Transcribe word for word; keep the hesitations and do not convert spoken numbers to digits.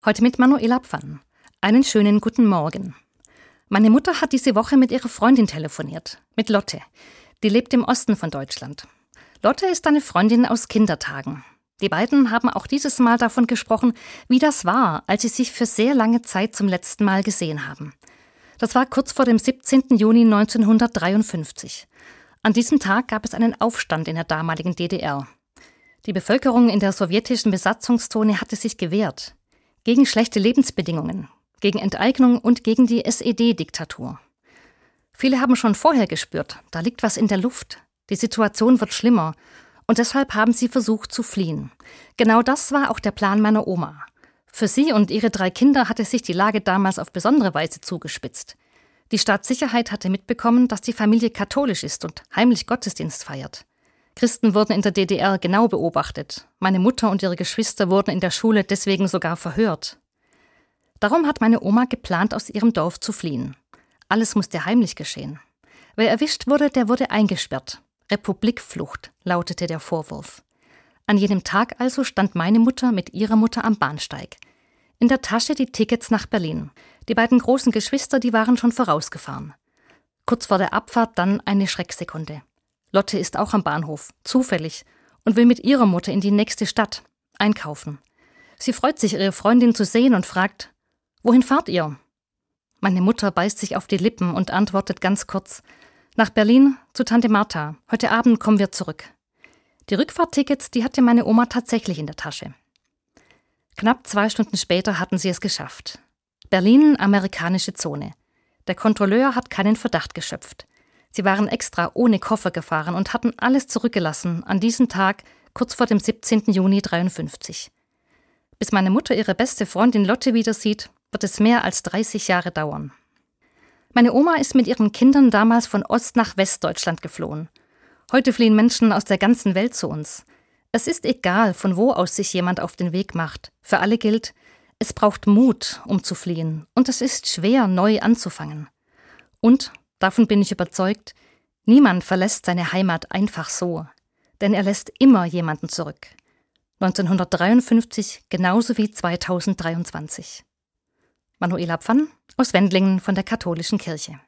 Heute mit Manuela Pfann. Einen schönen guten Morgen. Meine Mutter hat diese Woche mit ihrer Freundin telefoniert, mit Lotte. Die lebt im Osten von Deutschland. Lotte ist eine Freundin aus Kindertagen. Die beiden haben auch dieses Mal davon gesprochen, wie das war, als sie sich für sehr lange Zeit zum letzten Mal gesehen haben. Das war kurz vor dem siebzehnten Juni neunzehnhundertdreiundfünfzig. An diesem Tag gab es einen Aufstand in der damaligen D D R. Die Bevölkerung in der sowjetischen Besatzungszone hatte sich gewehrt. Gegen schlechte Lebensbedingungen, gegen Enteignung und gegen die S E D-Diktatur. Viele haben schon vorher gespürt, da liegt was in der Luft. Die Situation wird schlimmer. Und deshalb haben sie versucht zu fliehen. Genau das war auch der Plan meiner Oma. Für sie und ihre drei Kinder hatte sich die Lage damals auf besondere Weise zugespitzt. Die Staatssicherheit hatte mitbekommen, dass die Familie katholisch ist und heimlich Gottesdienst feiert. Christen wurden in der D D R genau beobachtet. Meine Mutter und ihre Geschwister wurden in der Schule deswegen sogar verhört. Darum hat meine Oma geplant, aus ihrem Dorf zu fliehen. Alles musste heimlich geschehen. Wer erwischt wurde, der wurde eingesperrt. Republikflucht lautete der Vorwurf. An jenem Tag also stand meine Mutter mit ihrer Mutter am Bahnsteig. In der Tasche die Tickets nach Berlin. Die beiden großen Geschwister, die waren schon vorausgefahren. Kurz vor der Abfahrt dann eine Schrecksekunde. Lotte ist auch am Bahnhof, zufällig, und will mit ihrer Mutter in die nächste Stadt, einkaufen. Sie freut sich, ihre Freundin zu sehen und fragt, »Wohin fahrt ihr?« Meine Mutter beißt sich auf die Lippen und antwortet ganz kurz, »Nach Berlin, zu Tante Martha. Heute Abend kommen wir zurück.« Die Rückfahrttickets, die hatte meine Oma tatsächlich in der Tasche. Knapp zwei Stunden später hatten sie es geschafft. Berlin, amerikanische Zone. Der Kontrolleur hat keinen Verdacht geschöpft. Sie waren extra ohne Koffer gefahren und hatten alles zurückgelassen an diesem Tag, kurz vor dem siebzehnten Juni dreiundfünfzig. Bis meine Mutter ihre beste Freundin Lotte wieder sieht, wird es mehr als dreißig Jahre dauern. Meine Oma ist mit ihren Kindern damals von Ost nach Westdeutschland geflohen. Heute fliehen Menschen aus der ganzen Welt zu uns. Es ist egal, von wo aus sich jemand auf den Weg macht. Für alle gilt, es braucht Mut, um zu fliehen. Und es ist schwer, neu anzufangen. Und, davon bin ich überzeugt, niemand verlässt seine Heimat einfach so. Denn er lässt immer jemanden zurück. neunzehnhundertdreiundfünfzig genauso wie zweitausenddreiundzwanzig. Manuela Pfann aus Wendlingen von der Katholischen Kirche.